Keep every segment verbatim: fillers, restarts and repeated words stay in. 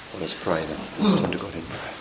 Well, let's pray then. Let's turn to God in prayer.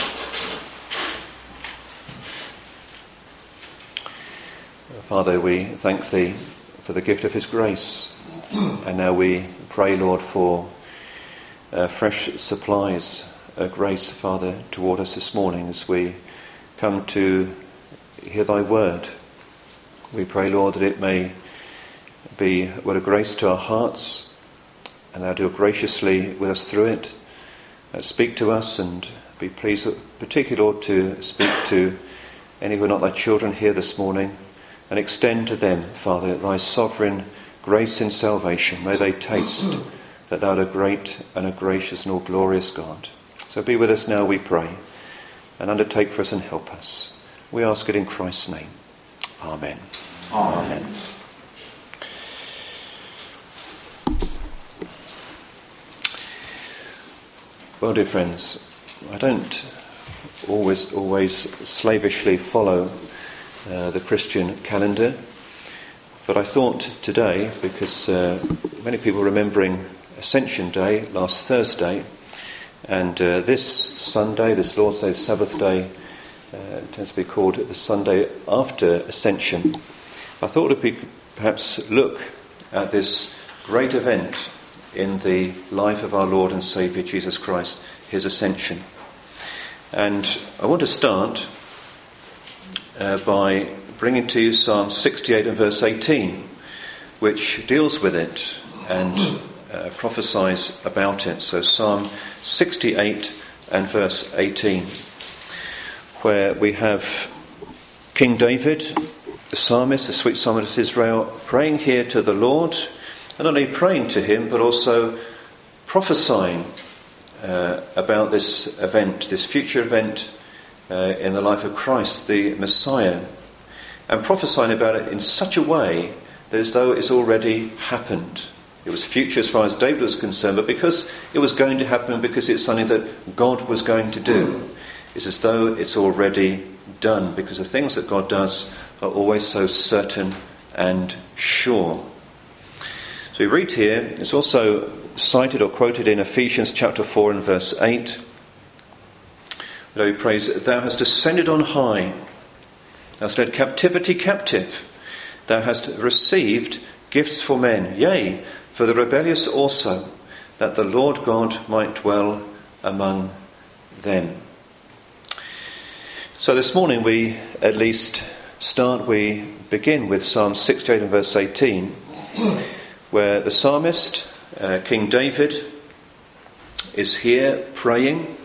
Father, we thank Thee for the gift of His grace. And now we pray, Lord, for uh, fresh supplies of grace, Father, toward us this morning as we come to hear Thy word. We pray, Lord, that it may be a word of grace to our hearts, and Thou deal graciously with us through it. Uh, speak to us, and be pleased, particularly, Lord, to speak to any who are not Thy children here this morning, and extend to them, Father, Thy sovereign grace in salvation. May they taste that Thou art a great and a gracious and all glorious God. So be with us now, we pray, and undertake for us and help us. We ask it in Christ's name. Amen. Amen. Amen. Well, dear friends, I don't always always slavishly follow uh, the Christian calendar, but I thought today, because uh, many people are remembering Ascension Day last Thursday, and uh, this Sunday, this Lord's Day, Sabbath Day, uh, tends to be called the Sunday after Ascension. I thought if we could perhaps look at this great event in the life of our Lord and Saviour Jesus Christ, His Ascension. And I want to start uh, by bringing to you Psalm sixty-eight and verse eighteen, which deals with it and uh, prophesies about it. So Psalm sixty-eight and verse eighteen, where we have King David, the psalmist, the sweet psalmist of Israel, praying here to the Lord, and not only praying to Him, but also prophesying uh, about this event, this future event uh, in the life of Christ, the Messiah, and prophesying about it in such a way that as though it's already happened. It was future as far as David was concerned, but because it was going to happen, because it's something that God was going to do, it's as though it's already done, because the things that God does are always so certain and sure. So we read here, it's also cited or quoted in Ephesians chapter four and verse eight, where he prays, Thou hast ascended on high, Thou hast led captivity captive, Thou hast received gifts for men, yea, for the rebellious also, that the Lord God might dwell among them. So this morning we at least start, we begin with Psalm sixty-eight and verse eighteen, where the psalmist, uh, King David, is here praying.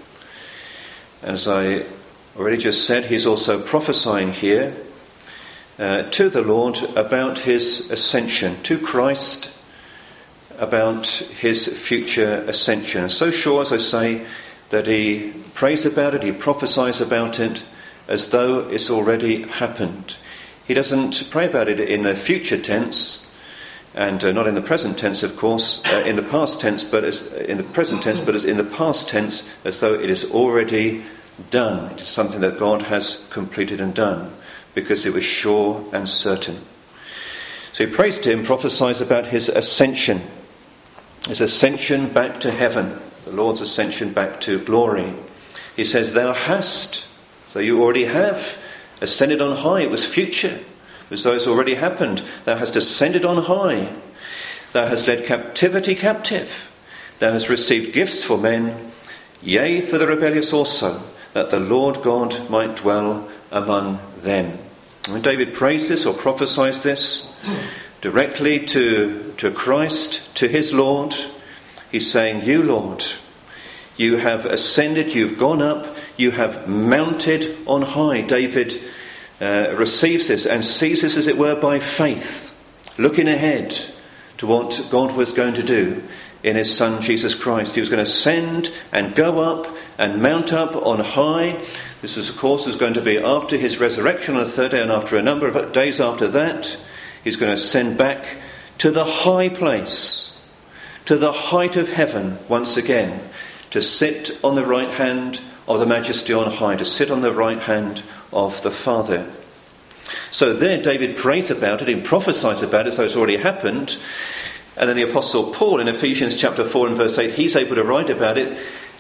As I already just said, he's also prophesying here uh, to the Lord about his ascension, to Christ, about his future ascension. So sure, as I say, that he prays about it, he prophesies about it as though it's already happened. He doesn't pray about it in the future tense, and uh, not in the present tense, of course, uh, in the past tense, but as, in the present tense, but as in the past tense, as though it is already done. It is something that God has completed and done, because it was sure and certain. So he prays to him, prophesies about his ascension, his ascension back to heaven, the Lord's ascension back to glory. He says, Thou hast, so you already have, ascended on high. It was future, as though it's already happened. Thou hast ascended on high. Thou hast led captivity captive. Thou hast received gifts for men, yea, for the rebellious also, that the Lord God might dwell among them. And when David prays this or prophesies this directly to, to Christ, to his Lord, he's saying, You, Lord, you have ascended, you've gone up, you have mounted on high. David uh, receives this and sees this, as it were, by faith, looking ahead to what God was going to do in his Son Jesus Christ. He was going to ascend and go up and mount up on high. This was, of course, was going to be after his resurrection on the third day, and after a number of days after that, he's going to ascend back to the high place, to the height of heaven once again, to sit on the right hand of the Majesty on high, to sit on the right hand of the Father. So there David prays about it, he prophesies about it, so it's already happened. And then the Apostle Paul in Ephesians chapter four and verse eight, he's able to write about it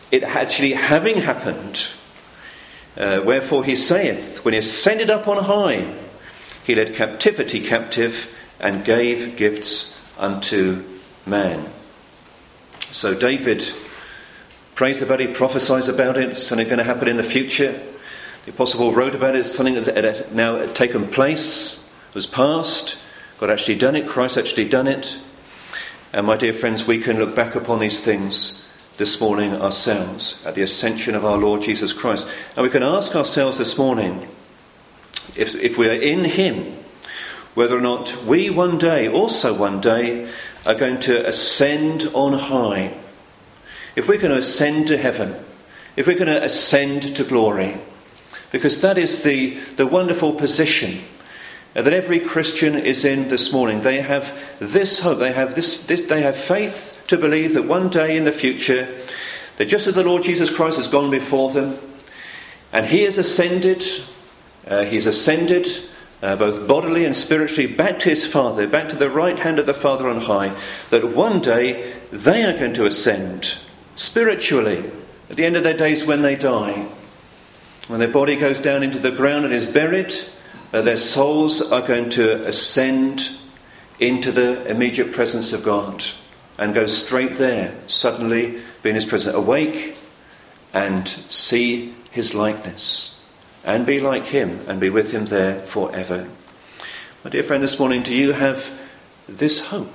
it actually having happened, uh, wherefore he saith, when he ascended up on high, he led captivity captive and gave gifts unto man. So David prays about it, prophesies about it, something going to happen in the future. The Apostle Paul wrote about it, something that had now taken place, was past. God actually done it, Christ actually done it. And my dear friends, we can look back upon these things this morning ourselves, at the ascension of our Lord Jesus Christ. And we can ask ourselves this morning, if, if we are in him, whether or not we one day, also one day, are going to ascend on high. If we're going to ascend to heaven, if we're going to ascend to glory, because that is the, the wonderful position that every Christian is in this morning. They have this hope, they have this, this they have faith to believe that one day in the future, that just as the Lord Jesus Christ has gone before them, and he has ascended, uh, he's ascended uh, both bodily and spiritually back to his Father, back to the right hand of the Father on high, that one day they are going to ascend spiritually at the end of their days when they die. When their body goes down into the ground and is buried, uh, their souls are going to ascend into the immediate presence of God and go straight there, suddenly be in his presence, awake and see his likeness and be like him and be with him there forever. My dear friend, this morning, do you have this hope?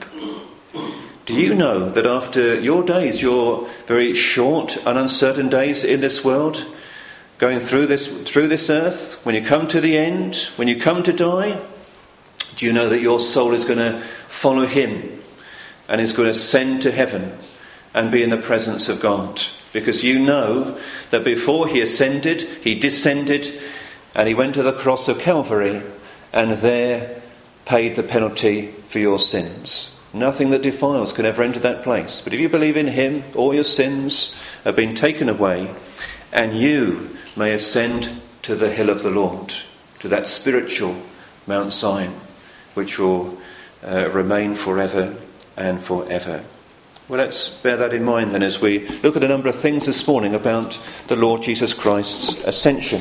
Do you know that after your days, your very short and uncertain days in this world, going through this through this earth, when you come to the end, when you come to die, do you know that your soul is going to follow him and is going to ascend to heaven and be in the presence of God? Because you know that before he ascended, he descended and he went to the cross of Calvary and there paid the penalty for your sins. Nothing that defiles can ever enter that place. But if you believe in him, all your sins have been taken away, and you may ascend to the hill of the Lord, to that spiritual Mount Zion, which will uh, remain forever and forever. Well, let's bear that in mind then as we look at a number of things this morning about the Lord Jesus Christ's ascension.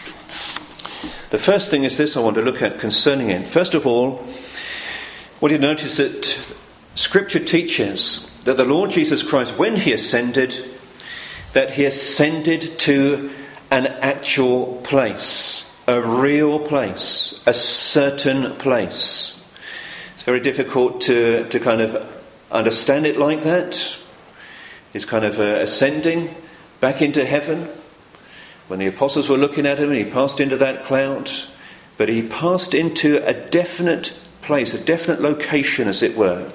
The first thing is this I want to look at concerning it. First of all, well, you notice that Scripture teaches that the Lord Jesus Christ, when he ascended, that he ascended to an actual place, a real place, a certain place. It's very difficult to, to kind of understand it like that. He's kind of uh, ascending back into heaven. When the apostles were looking at him, he passed into that cloud, but he passed into a definite place, a definite location, as it were.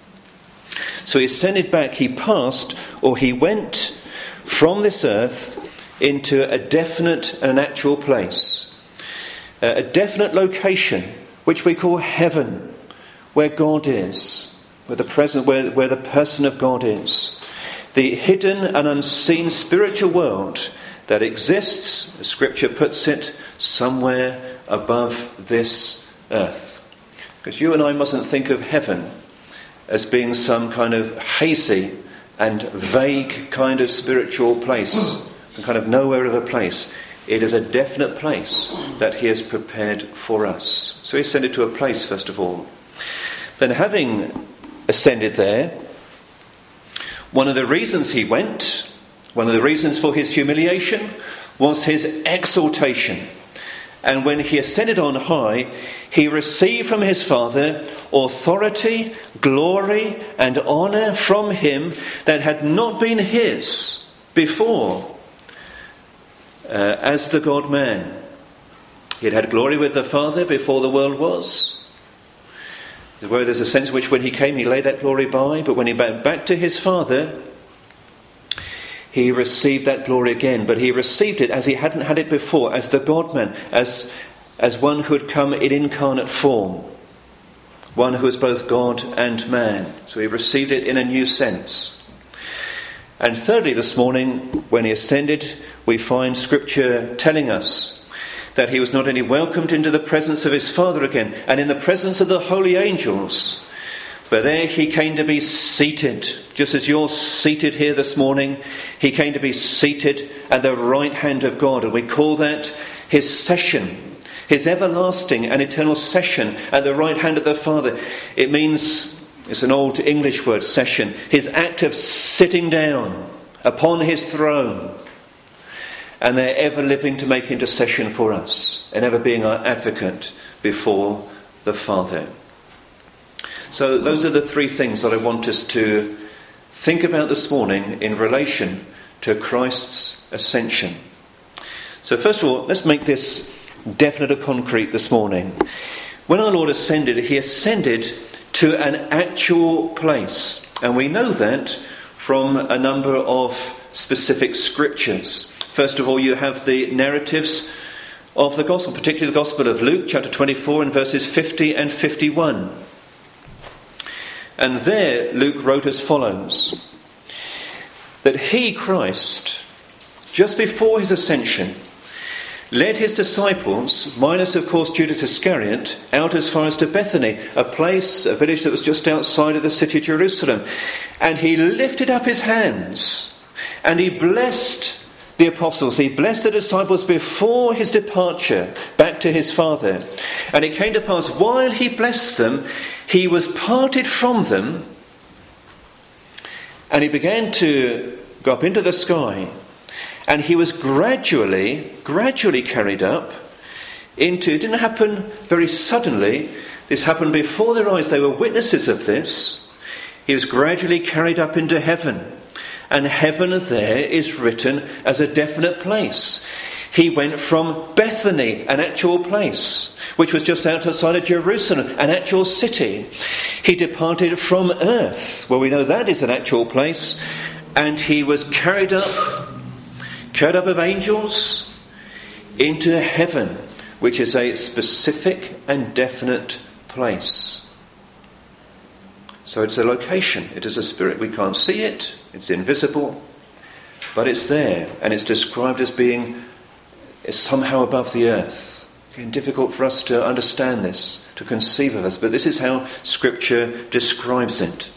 So he ascended back, he passed, or he went from this earth into a definite and actual place, a definite location, which we call heaven, where God is, where the present, where, where the person of God is, the hidden and unseen spiritual world that exists, as Scripture puts it, somewhere above this earth. Because you and I mustn't think of heaven as being some kind of hazy and vague kind of spiritual place, a kind of nowhere of a place. It is a definite place that he has prepared for us. So he ascended to a place, first of all. Then, having ascended there, one of the reasons he went, one of the reasons for his humiliation, was his exaltation. And when he ascended on high, he received from his Father authority, glory, and honour from him that had not been his before, uh, as the God-man. He had had glory with the Father before the world was. Where there's a sense in which when he came, he laid that glory by, but when he went back to his Father, he received that glory again, but he received it as he hadn't had it before, as the God-man, as, as one who had come in incarnate form, one who is both God and man. So he received it in a new sense. And thirdly, this morning, when he ascended, we find Scripture telling us that he was not only welcomed into the presence of his Father again, and in the presence of the holy angels, But there he came to be seated, just as you're seated here this morning. He came to be seated at the right hand of God, and we call that his session, his everlasting and eternal session at the right hand of the Father. It means, it's an old English word, session, his act of sitting down upon his throne, and there ever living to make intercession for us, and ever being our advocate before the Father. So those are the three things that I want us to think about this morning in relation to Christ's ascension. So first of all, let's make this definite and concrete this morning. When our Lord ascended, he ascended to an actual place. And we know that from a number of specific scriptures. First of all, you have the narratives of the Gospel, particularly the Gospel of Luke, chapter twenty-four, and verses fifty and fifty-one. And there Luke wrote as follows: that he, Christ, just before his ascension, led his disciples, minus of course Judas Iscariot, out as far as to Bethany, a place, a village that was just outside of the city of Jerusalem. And he lifted up his hands and he blessed the apostles, he blessed the disciples before his departure back to his Father. And it came to pass, while he blessed them, he was parted from them, and he began to go up into the sky, and he was gradually, gradually carried up into, it didn't happen very suddenly, this happened before their eyes, they were witnesses of this. He was gradually carried up into heaven. And heaven there is written as a definite place. He went from Bethany, an actual place, which was just outside of Jerusalem, an actual city. He departed from earth, well, we know that is an actual place, and he was carried up, carried up of angels into heaven, which is a specific and definite place. So it's a location, it is a spirit. We can't see it, it's invisible, but it's there, and it's described as being somehow above the earth. Again, difficult for us to understand this, to conceive of this, but this is how Scripture describes it.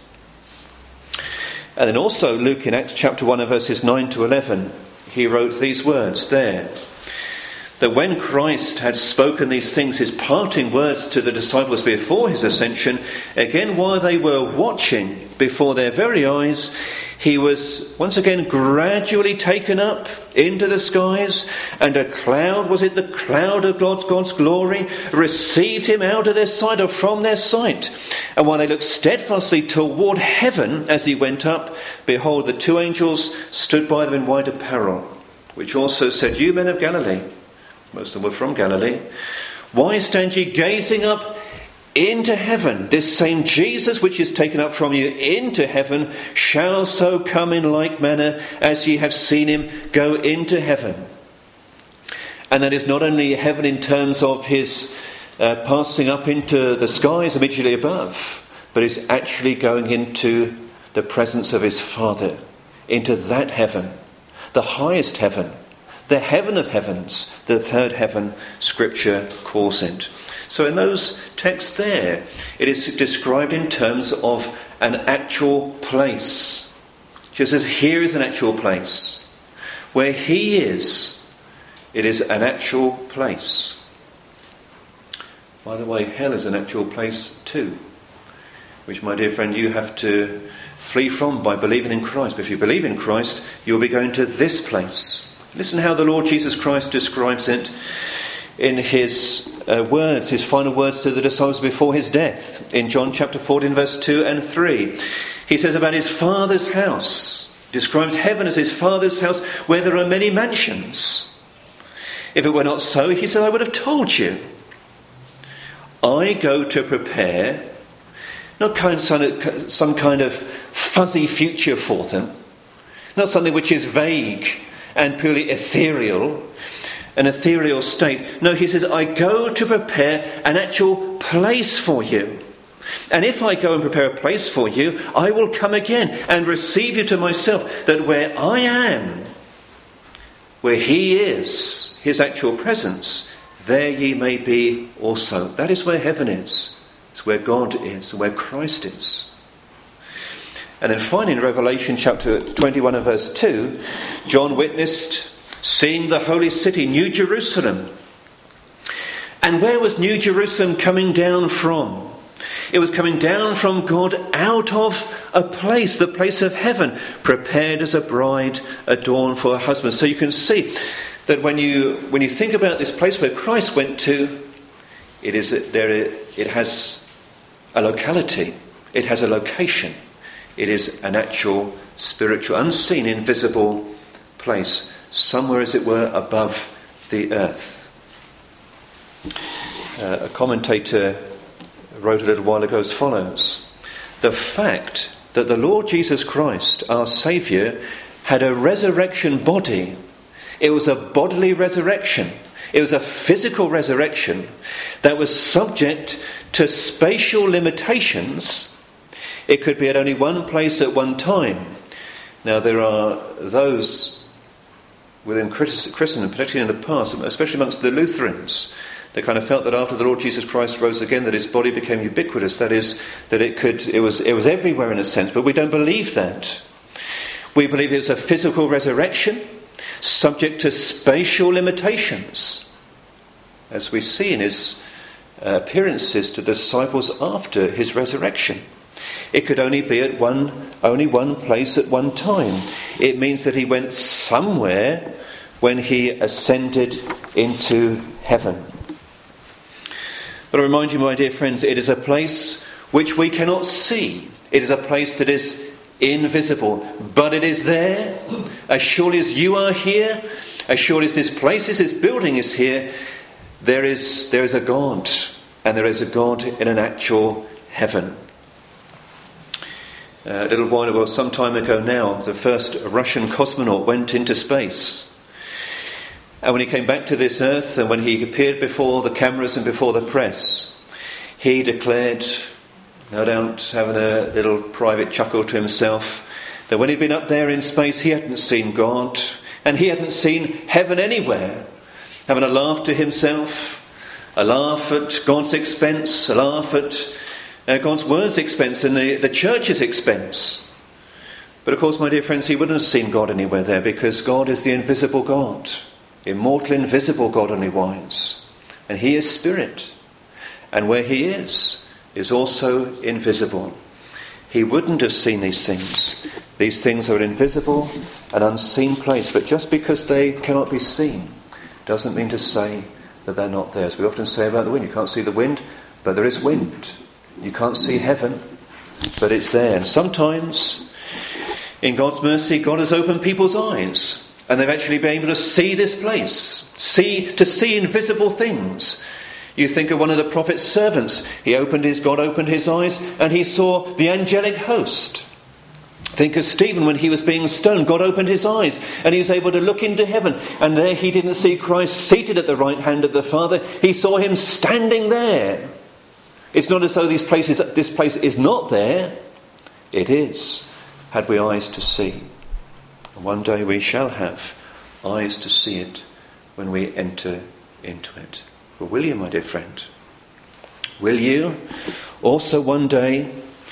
And then also Luke in Acts chapter one and verses nine to eleven, he wrote these words there: that when Christ had spoken these things, his parting words to the disciples before his ascension, again while they were watching before their very eyes, he was once again gradually taken up into the skies, and a cloud, was it the cloud of God's, God's glory, received him out of their sight, or from their sight. And while they looked steadfastly toward heaven as he went up, behold, the two angels stood by them in white apparel, which also said, "You men of Galilee," most of them were from Galilee, "why stand ye gazing up into heaven? This same Jesus which is taken up from you into heaven shall so come in like manner as ye have seen him go into heaven." And that is not only heaven in terms of his uh, passing up into the skies immediately above, but is actually going into the presence of his Father, into that heaven, the highest heaven, the heaven of heavens, the third heaven, Scripture calls it. So in those texts there, it is described in terms of an actual place. Just as here is an actual place. Where he is, it is an actual place. By the way, hell is an actual place too, which, my dear friend, you have to flee from by believing in Christ. But if you believe in Christ, you'll be going to this place. Listen how the Lord Jesus Christ describes it in his uh, words, his final words to the disciples before his death. In John chapter fourteen, verse two and three. He says about his Father's house, describes heaven as his Father's house, where there are many mansions. If it were not so, he said, I would have told you. I go to prepare, not kind of, some kind of fuzzy future for them, not something which is vague and purely ethereal, an ethereal state. No, he says, I go to prepare an actual place for you. And if I go and prepare a place for you, I will come again and receive you to myself, that where I am, where he is, his actual presence, there ye may be also. That is where heaven is. It's where God is, where Christ is. And then finally in Revelation chapter twenty-one and verse two, John witnessed seeing the holy city, New Jerusalem. And where was New Jerusalem coming down from? It was coming down from God out of a place, the place of heaven, prepared as a bride adorned for her husband. So you can see that when you when you think about this place where Christ went to, it is there. It has a locality. It has a location. It is an actual spiritual, unseen, invisible place, somewhere, as it were, above the earth. Uh, a commentator wrote a little while ago as follows: the fact that the Lord Jesus Christ, our Saviour, had a resurrection body. It was a bodily resurrection. It was a physical resurrection that was subject to spatial limitations. It could be at only one place at one time. Now there are those within Christendom, particularly in the past, especially amongst the Lutherans, they kind of felt that after the Lord Jesus Christ rose again, that his body became ubiquitous. That is, that it could, it was, it was everywhere in a sense. But we don't believe that. We believe it was a physical resurrection, subject to spatial limitations, as we see in his uh, appearances to the disciples after his resurrection. It could only be at one, only one place at one time. It means that he went somewhere when he ascended into heaven. But I remind you, my dear friends, it is a place which we cannot see. It is a place that is invisible, but it is there. As surely as you are here, as surely as this place is, this building is here, there is there is a God, and there is a God in an actual heaven. Uh, a little while ago, some time ago now, the first Russian cosmonaut went into space. And when he came back to this earth, and when he appeared before the cameras and before the press, he declared, no doubt having a little private chuckle to himself, that when he'd been up there in space, he hadn't seen God, and he hadn't seen heaven anywhere. Having a laugh to himself, a laugh at God's expense, a laugh at uh, God's word's expense and the, the church's expense. But of course, my dear friends, he wouldn't have seen God anywhere there, because God is the invisible God, immortal, invisible God only wise. And he is spirit. And where he is, is also invisible. He wouldn't have seen these things. These things are an invisible and unseen place. But just because they cannot be seen doesn't mean to say that they're not there. As we often say about the wind, you can't see the wind, but there is wind. You can't see heaven, but it's there. And sometimes, in God's mercy, God has opened people's eyes, and they've actually been able to see this place, see to see invisible things. You think of one of the prophet's servants. He opened his God opened his eyes, and he saw the angelic host. Think of Stephen when he was being stoned. God opened his eyes, and he was able to look into heaven. And there he didn't see Christ seated at the right hand of the Father. He saw him standing there. It's not as though these places, this place is not there. It is, had we eyes to see. And one day we shall have eyes to see it when we enter into it. But will you, my dear friend? Will you also one day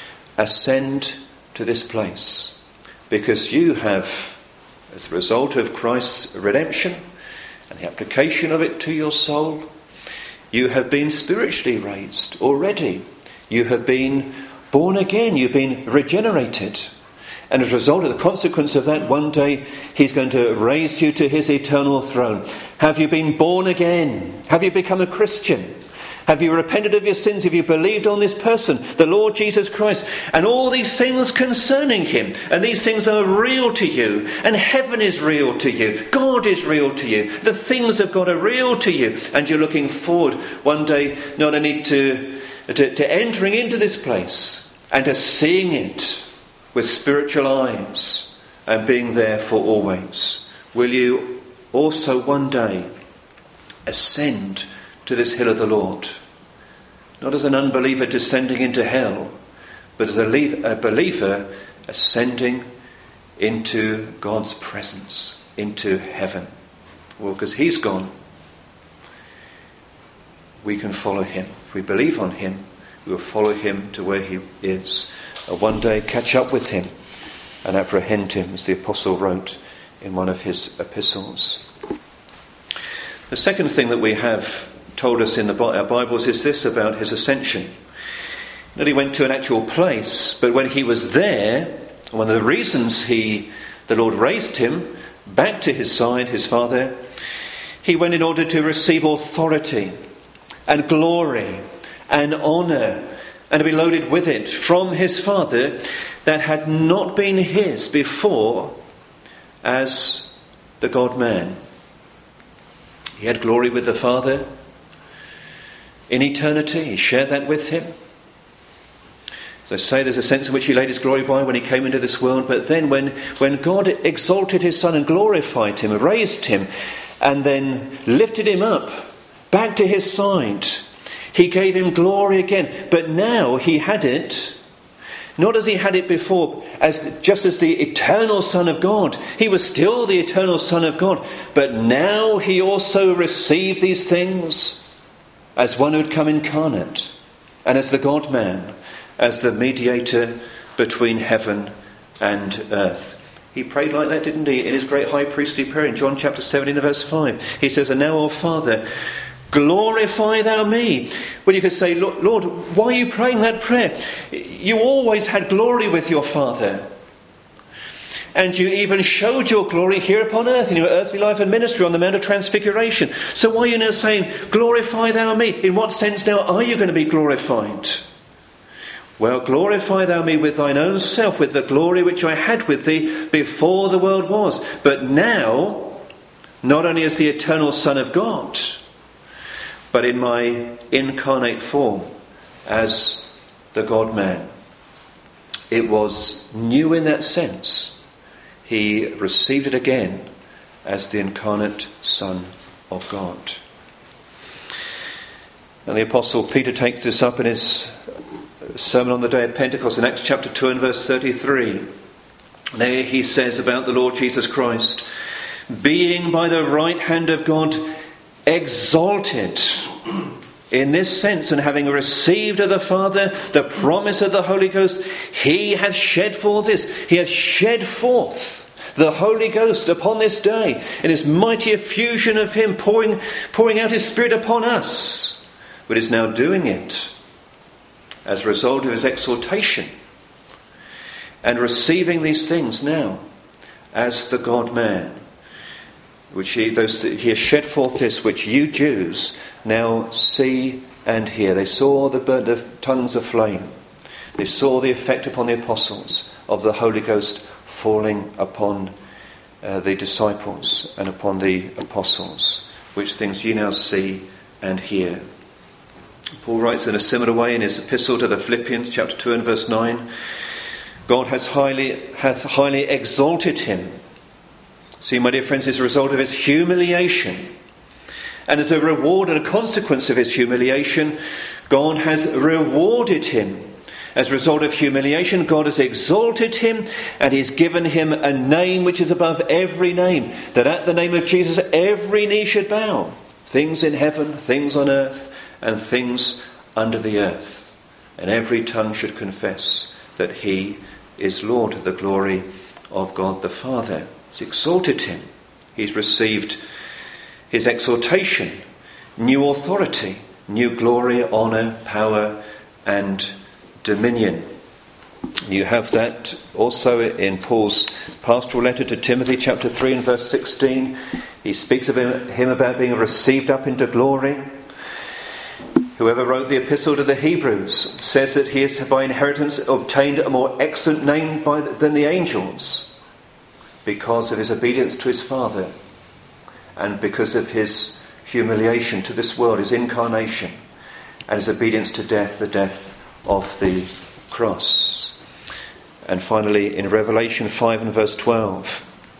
ascend to this place? Because you have, as a result of Christ's redemption and the application of it to your soul, you have been spiritually raised already. You have been born again. You've been regenerated. And as a result of the consequence of that, one day he's going to raise you to his eternal throne. Have you been born again? Have you become a Christian? Have you repented of your sins? Have you believed on this person, the Lord Jesus Christ? And all these things concerning him. And these things are real to you. And heaven is real to you. God is real to you. The things of God are real to you. And you're looking forward one day not only to, to, to entering into this place and to seeing it with spiritual eyes and being there for always. Will you also one day ascend to this hill of the Lord, not as an unbeliever descending into hell, but as a believer ascending into God's presence, into heaven? Well, because he's gone, we can follow him. If we believe on him, We will follow him to where he is, and one day catch up with him and apprehend him, as the apostle wrote in one of his epistles. The second thing that we have told us in the, our Bibles is this about his ascension. Not he went to an actual place, but when he was there, one of the reasons he, the Lord raised him back to his side, his Father, he went in order to receive authority and glory and honour, and to be loaded with it from his Father that had not been his before as the God-man. He had glory with the Father in eternity. He shared that with him. As I say, there's a sense in which he laid his glory by when he came into this world, but then when, when God exalted his Son and glorified him, raised him, and then lifted him up back to his side, he gave him glory again. But now he had it not as he had it before, as just as the eternal Son of God. He was still the eternal Son of God, but now he also received these things as one who had come incarnate, and as the God-man, as the mediator between heaven and earth. He prayed like that, didn't he, in his great high priestly prayer in John chapter seventeen and verse five. He says, "And now, O Father, glorify thou me." Well, you could say, Lord, Lord, why are you praying that prayer? You always had glory with your Father. And you even showed your glory here upon earth in your earthly life and ministry on the Mount of Transfiguration. So why are you now saying, glorify thou me? In what sense now are you going to be glorified? Well, glorify thou me with thine own self, with the glory which I had with thee before the world was. But now, not only as the eternal Son of God, but in my incarnate form as the God-man. It was new in that sense. He received it again as the incarnate Son of God. And the Apostle Peter takes this up in his sermon on the day of Pentecost in Acts chapter two and verse thirty-three. There he says about the Lord Jesus Christ, being by the right hand of God exalted. In this sense, and having received of the Father the promise of the Holy Ghost, he hath shed forth this. He hath shed forth the Holy Ghost upon this day in this mighty effusion of him pouring, pouring out his Spirit upon us. But is now doing it as a result of his exaltation and receiving these things now as the God-man, which he, those, he has shed forth this which you Jews now see and hear. They saw the, the tongues of flame. They saw the effect upon the apostles of the Holy Ghost falling upon uh, the disciples and upon the apostles, which things you now see and hear. Paul writes in a similar way in his epistle to the Philippians, chapter two and verse nine, God has highly hath highly exalted him. See, my dear friends, as a result of his humiliation, and as a reward and a consequence of his humiliation, God has rewarded him. As a result of humiliation, God has exalted him, and he's given him a name which is above every name, that at the name of Jesus every knee should bow, things in heaven, things on earth, and things under the earth, and every tongue should confess that he is Lord, to the glory of God the Father. He's exalted him. He's received his exaltation, new authority, new glory, honour, power, and dominion. You have that also in Paul's pastoral letter to Timothy, chapter three and verse sixteen. He speaks of him about being received up into glory. Whoever wrote the epistle to the Hebrews says that he has by inheritance obtained a more excellent name by, than the angels, because of his obedience to his Father and because of his humiliation to this world, his incarnation, and his obedience to death, the death of the cross. And finally, in Revelation five and verse twelve,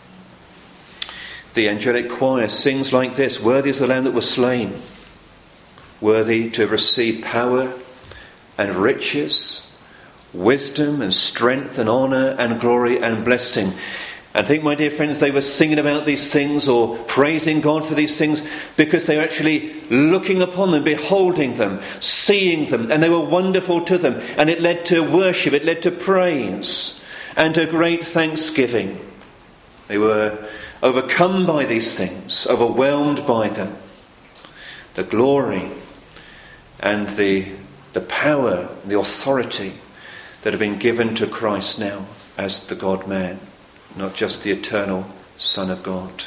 the angelic choir sings like this: "Worthy is the Lamb that was slain, worthy to receive power and riches, wisdom and strength and honour and glory and blessing." And I think, my dear friends, they were singing about these things or praising God for these things because they were actually looking upon them, beholding them, seeing them, and they were wonderful to them. And it led to worship, it led to praise and to great thanksgiving. They were overcome by these things, overwhelmed by them. The glory and the, the power, the authority that have been given to Christ now as the God-man, not just the eternal Son of God.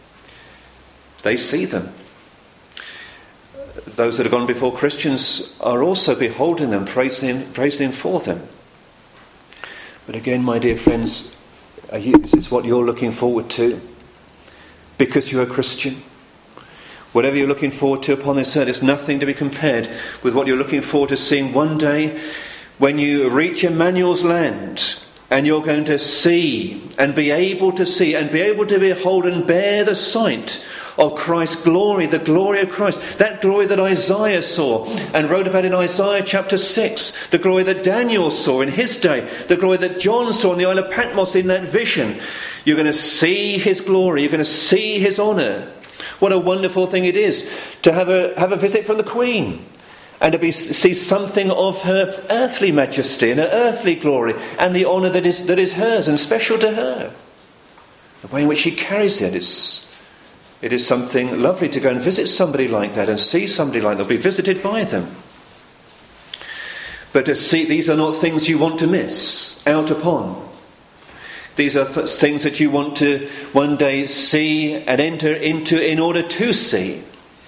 They see them. Those that have gone before Christians are also beholding them, praising him, praising him for them. But again, my dear friends, are you, is this what you're looking forward to? Because you're a Christian? Whatever you're looking forward to upon this earth is nothing to be compared with what you're looking forward to seeing one day when you reach Emmanuel's land. And you're going to see and be able to see and be able to behold and bear the sight of Christ's glory, the glory of Christ. That glory that Isaiah saw and wrote about in Isaiah chapter six. The glory that Daniel saw in his day. The glory that John saw in the Isle of Patmos in that vision. You're going to see his glory. You're going to see his honour. What a wonderful thing it is to have a, have a visit from the Queen. And to be, see something of her earthly majesty and her earthly glory and the honour that is, that is hers and special to her. The way in which she carries it is, it is something lovely to go and visit somebody like that and see somebody like that, be visited by them. But to see, these are not things you want to miss out upon. These are th- things that you want to one day see and enter into in order to see.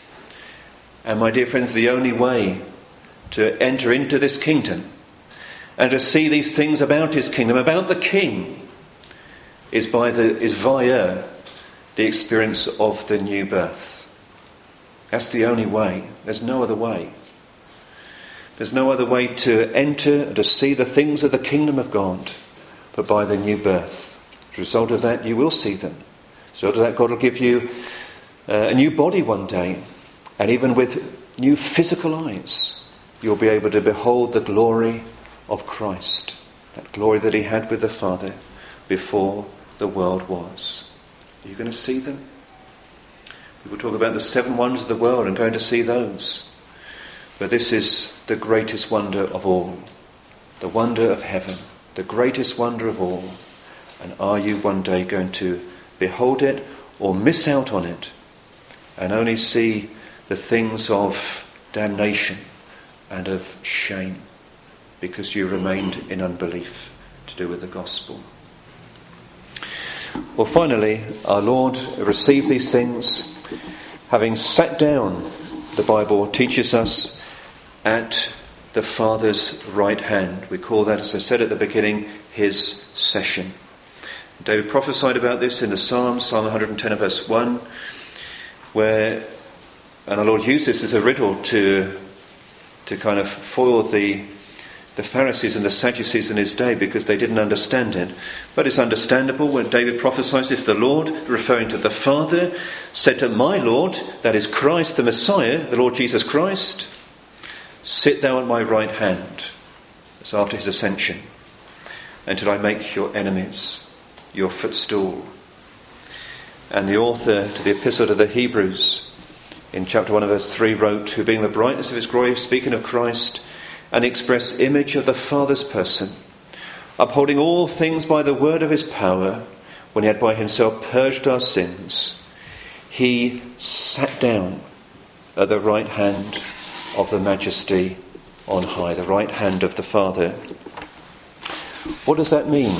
And my dear friends, the only way to enter into this kingdom and to see these things about his kingdom, about the King, is by the is via the experience of the new birth. That's the only way. There's no other way. There's no other way to enter, to see the things of the kingdom of God, but by the new birth. As a result of that, you will see them. As a result of that, God will give you uh, a new body one day. And even with new physical eyes, you'll be able to behold the glory of Christ. That glory that he had with the Father before the world was. Are you going to see them? People talk about the seven wonders of the world and going to see those. But this is the greatest wonder of all. The wonder of heaven. The greatest wonder of all. And are you one day going to behold it or miss out on it and only see the things of damnation and of shame because you remained in unbelief to do with the gospel? Well, finally, our Lord received these things having sat down, the Bible teaches us, at the Father's right hand. We call that, as I said at the beginning, his session. David prophesied about this in the Psalms, Psalm one hundred ten verse one, where and our Lord used this as a riddle to to kind of foil the the Pharisees and the Sadducees in his day because they didn't understand it. But it's understandable when David prophesies this. The Lord, referring to the Father, said to my Lord, that is Christ the Messiah, the Lord Jesus Christ, sit thou at my right hand. That's after his ascension. Until I make your enemies your footstool. And the author to the Epistle to the Hebrews in chapter one verse three wrote, who being the brightness of his glory, speaking of Christ, an express image of the Father's person, upholding all things by the word of his power, when he had by himself purged our sins, he sat down at the right hand of the majesty on high, the right hand of the Father. What does that mean?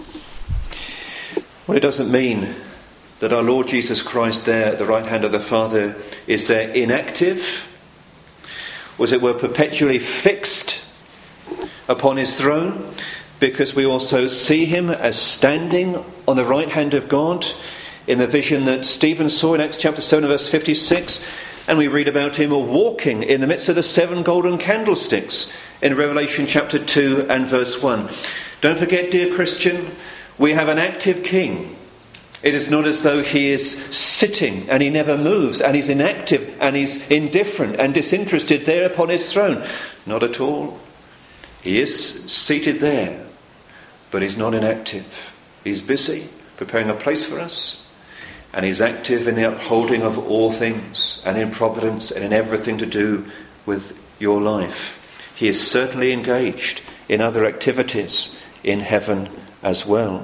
Well, it doesn't mean that our Lord Jesus Christ there at the right hand of the Father is there inactive, or as it were perpetually fixed upon his throne, because we also see him as standing on the right hand of God in the vision that Stephen saw in Acts chapter seven verse fifty-six, and we read about him walking in the midst of the seven golden candlesticks in Revelation chapter two and verse one. Don't forget, dear Christian, we have an active king. It is not as though he is sitting and he never moves and he's inactive and he's indifferent and disinterested there upon his throne. Not at all. He is seated there, but he's not inactive. He's busy preparing a place for us, and he's active in the upholding of all things, and in providence, and in everything to do with your life. He is certainly engaged in other activities in heaven as well.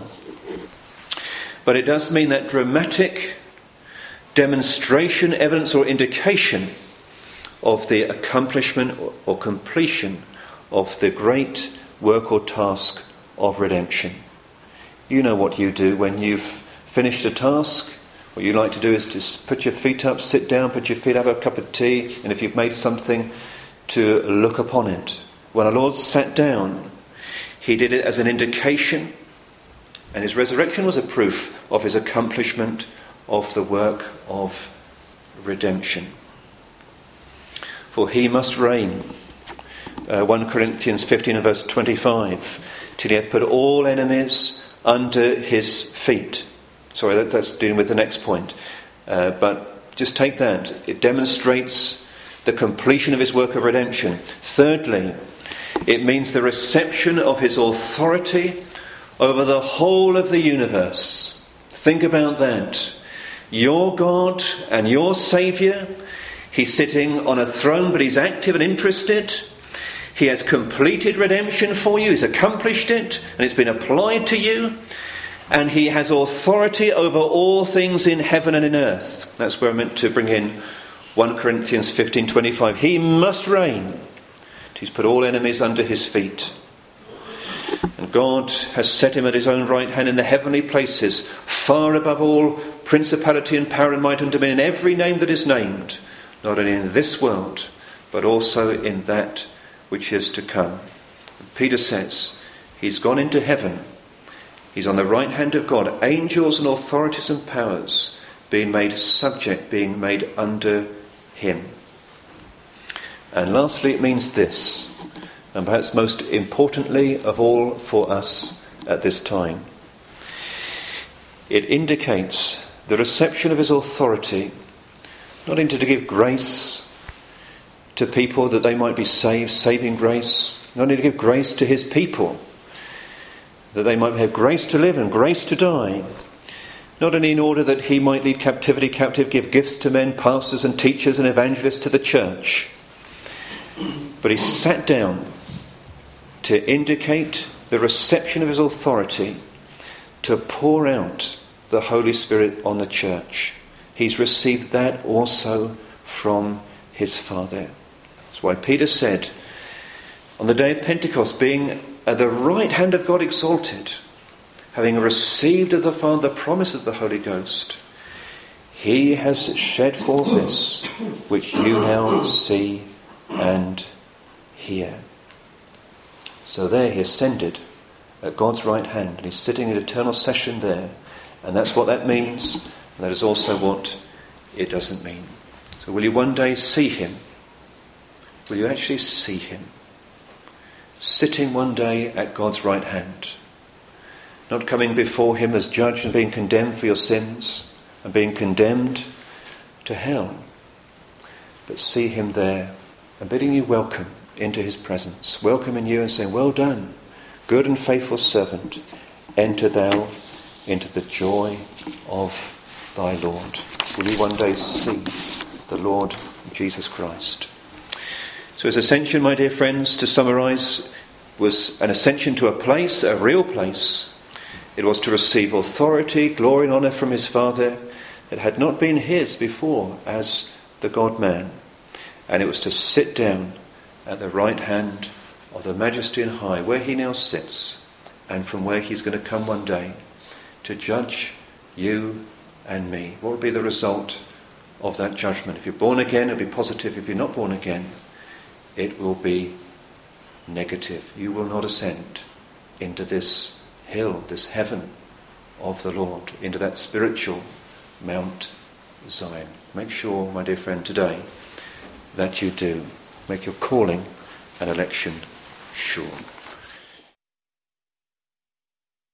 But it does mean that dramatic demonstration, evidence or indication of the accomplishment or completion of the great work or task of redemption. You know what you do when you've finished a task. What you like to do is just put your feet up, sit down, put your feet up, have a cup of tea, and if you've made something, to look upon it. When our Lord sat down, he did it as an indication, and his resurrection was a proof of his accomplishment of the work of redemption. For he must reign, uh, First Corinthians fifteen and verse twenty-five, till he hath put all enemies under his feet. Sorry, that, that's dealing with the next point. Uh, but just take that. It demonstrates the completion of his work of redemption. Thirdly, it means the reception of his authority over the whole of the universe. Think about that. Your God and your Saviour, he's sitting on a throne, but he's active and interested. He has completed redemption for you. He's accomplished it, and it's been applied to you. And he has authority over all things in heaven and in earth. That's where I'm meant to bring in First Corinthians fifteen twenty-five. He must reign. He's put all enemies under his feet. And God has set him at his own right hand in the heavenly places, far above all principality and power and might and dominion, every name that is named, not only in this world, but also in that which is to come. And Peter says he's gone into heaven. He's on the right hand of God. Angels and authorities and powers being made subject, being made under him. And lastly, it means this, and perhaps most importantly of all for us at this time. It indicates the reception of his authority, not only to give grace to people that they might be saved, saving grace, not only to give grace to his people, that they might have grace to live and grace to die, not only in order that he might lead captivity captive, give gifts to men, pastors and teachers and evangelists to the church, but he sat down to indicate the reception of his authority to pour out the Holy Spirit on the church. He's received that also from his Father. That's why Peter said, on the day of Pentecost, being at the right hand of God exalted, having received of the Father the promise of the Holy Ghost, he has shed forth this, which you now see and hear. So there he ascended at God's right hand, and he's sitting in eternal session there, and that's what that means, and that is also what it doesn't mean. So will you one day see him? Will you actually see him? Sitting one day at God's right hand, not coming before him as judge and being condemned for your sins and being condemned to hell, but see him there and bidding you welcome into his presence, welcoming you and saying, well done, good and faithful servant, enter thou into the joy of thy Lord. Will you one day see the Lord Jesus Christ? So his ascension, my dear friends, to summarise, was an ascension to a place, a real place. It was to receive authority, glory and honour from his Father that had not been his before as the God-man. And it was to sit down at the right hand of the Majesty and High, where he now sits, and from where he's going to come one day to judge you and me. What will be the result of that judgment? If you're born again, it'll be positive. If you're not born again, it will be negative. You will not ascend into this hill, this heaven of the Lord, into that spiritual Mount Zion. Make sure, my dear friend, today that you do. Make your calling and election sure.